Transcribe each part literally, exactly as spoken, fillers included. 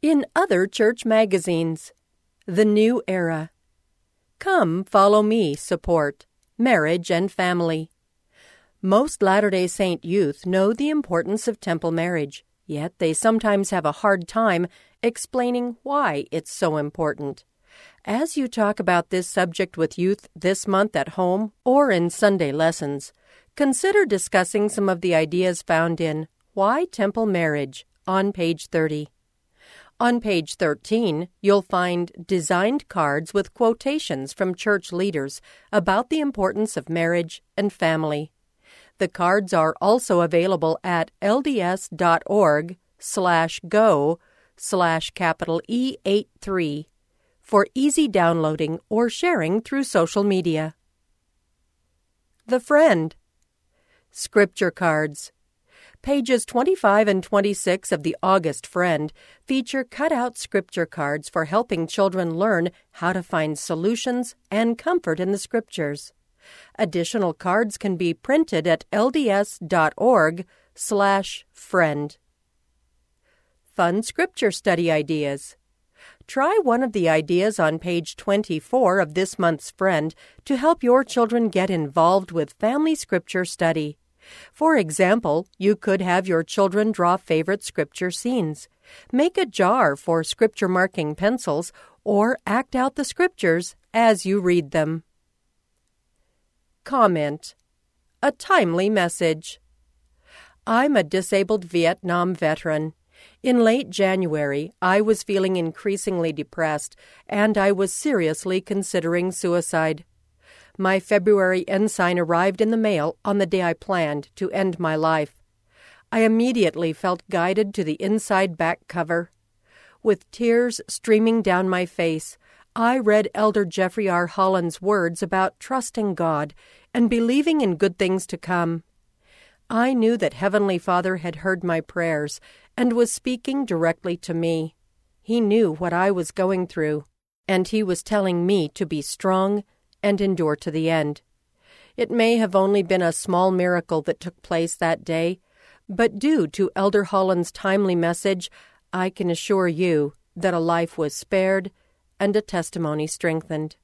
In other church magazines, The New Era, Come Follow Me Support, Marriage and Family. Most Latter-day Saint youth know the importance of temple marriage, yet they sometimes have a hard time explaining why it's so important. As you talk about this subject with youth this month at home or in Sunday lessons, consider discussing some of the ideas found in Why Temple Marriage on page thirty. On page thirteen, you'll find designed cards with quotations from church leaders about the importance of marriage and family. The cards are also available at lds.org slash go slash capital E eight three for easy downloading or sharing through social media. The Friend. Scripture cards. Pages twenty-five and twenty-six of the August Friend feature cut-out scripture cards for helping children learn how to find solutions and comfort in the Scriptures. Additional cards can be printed at lds.org slash friend. Fun Scripture Study Ideas. Try one of the ideas on page twenty-four of this month's Friend to help your children get involved with family scripture study. For example, you could have your children draw favorite scripture scenes, make a jar for scripture marking pencils, or act out the scriptures as you read them. Comment. A timely message. I'm a disabled Vietnam veteran. In late January, I was feeling increasingly depressed, and I was seriously considering suicide. My February ensign arrived in the mail on the day I planned to end my life. I immediately felt guided to the inside back cover. With tears streaming down my face, I read Elder Jeffrey R. Holland's words about trusting God and believing in good things to come. I knew that Heavenly Father had heard my prayers and was speaking directly to me. He knew what I was going through, and He was telling me to be strong and endure to the end. It may have only been a small miracle that took place that day, but due to Elder Holland's timely message, I can assure you that a life was spared and a testimony strengthened.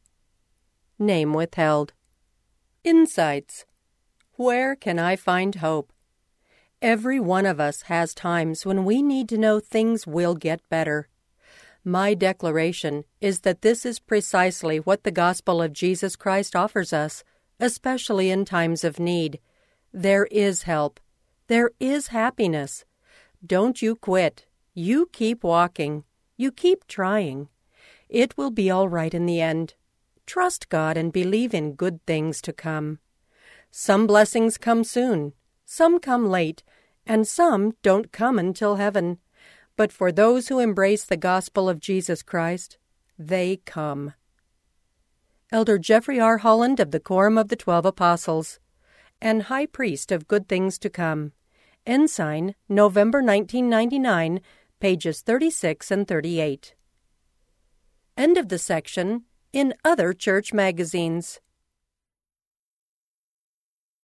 Name withheld. Insights. Where can I find hope? Every one of us has times when we need to know things will get better. My declaration is that this is precisely what the gospel of Jesus Christ offers us, especially in times of need. There is help. There is happiness. Don't you quit. You keep walking. You keep trying. It will be all right in the end. Trust God and believe in good things to come. Some blessings come soon, some come late, and some don't come until heaven. But for those who embrace the gospel of Jesus Christ, they come. Elder Jeffrey R. Holland of the Quorum of the Twelve Apostles, and High Priest of Good Things to Come. Ensign, November nineteen ninety-nine, pages thirty-six and thirty-eight. End of the section in Other Church Magazines.